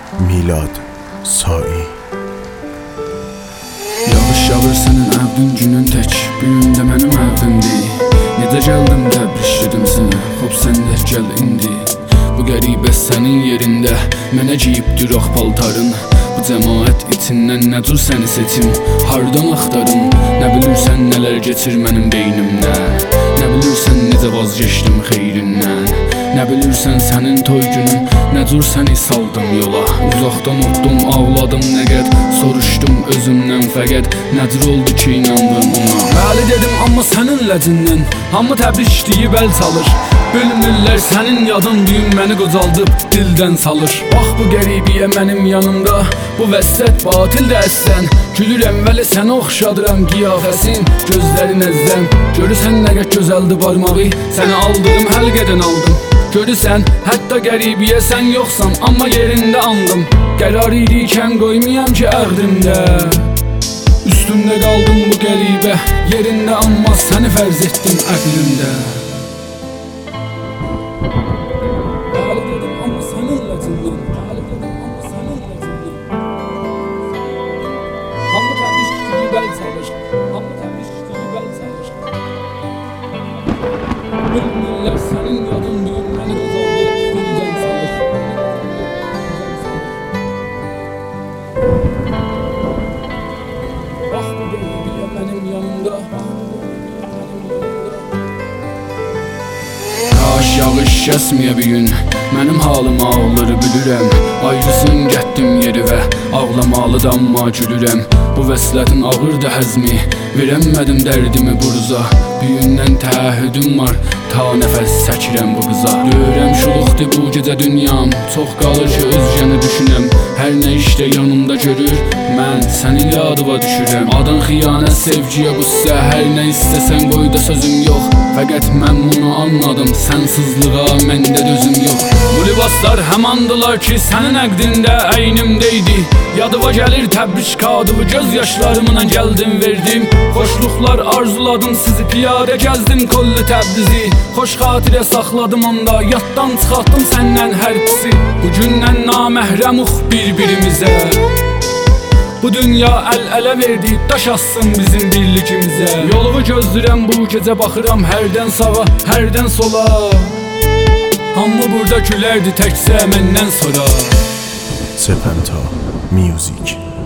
Milad Sai. Yağış yağır sənin əvdin günün tək, bu gün də mənim əvdimdir. Necə gəldim təbrişlədim səni, xop sən də gəl indi. Bu qəribə sənin yerində mənə giyibdir ox paltarın. Bu cəmaət içindən nə cür səni seçim, hardan axtarım. Nə bilirsən nələr geçir mənim beynimdən, nə bilirsən necə vazgeçdim xeyrindən. Nə bilirsən sənin toy günün, nə cür səni saldım yola. Uzaqdan utdum, ağladım nə qəd, soruşdum özümdən fəqət. Nə cür oldu ki inandım ona. Bəli dedim amma sənin ləcindən, hamı təbrik deyib əl çalır. Bilmirlər sənin yadın düyün məni qocaldıb dildən salır. Bax bu qəribiyə mənim yanımda, bu vəssət batildə əslən. Gülürəm vəli sənə oxşadıram qiyafəsin, gözlərin əzzəm. Görürsən nə qəd gözəldi barmağı, səni aldığım həlqədən aldım. Görürsən hətta qəribiyə sən yoxsan, amma yerində andım. Qərar idikən qoymayam ki əqdimdə, üstümdə qaldım bu qəribə yerində, amma səni fərz etdim əqlimdə. Bəli dedim amma sənin ləcindən, bəli dedim amma sənin ləcindən. Hamı təbrik deyib əl çalır, hamı təbrik deyib əl çalır. Bilmirlər sənin yadın düyün məni qocaldıb dildən salır. Bax bu qəribiyə mənim yanımda, Kaş yağış kəsməyə bir gün, mənim halım ağları bilirəm. Ayrısın gətdim yeri və ağlamalı da amma gülürəm. Bu vəslətin ağırdı həzmi, verəmmədim dərdimi buruza. Büyündən təəhhüdüm var, ta nəfəs çəkirəm bu qıza. Görürəm şuluqdur bu gecə dünyam, çox qalır ki özgəni düşünəm. Hər nə işdə yanımda görür, mən sənin yadıva düşürəm. Adın xiyanət, sevgiyə qüssə, hər nə istəsən qoy da sözüm yox. Fəqət mən bunu anladım, sənsizlığa məndə dözüm yox. Bu libaslar həmandılar ki sənin əqdində əynimdəydi. Yadıva gəlir təbrik kadıvı, göz yaşlarımla gəldim verdim. Xoşluqlar arzuladım, sizi piyadə gəzdim kollu Təbrizi. Xoş xatirə saxladım onda, yaddan çıxartdım səndən hər pisi. Bugündən naməhrəmuq bir-birimizə, bu dünya əl-ələ verdi, daş assın bizim birlikimizə. Yolumu gözlürəm bu gecə, baxıram hərdən sağa, hərdən sola. Hamı burada gülərdi təkcə məndən sonra. Sepenta Music.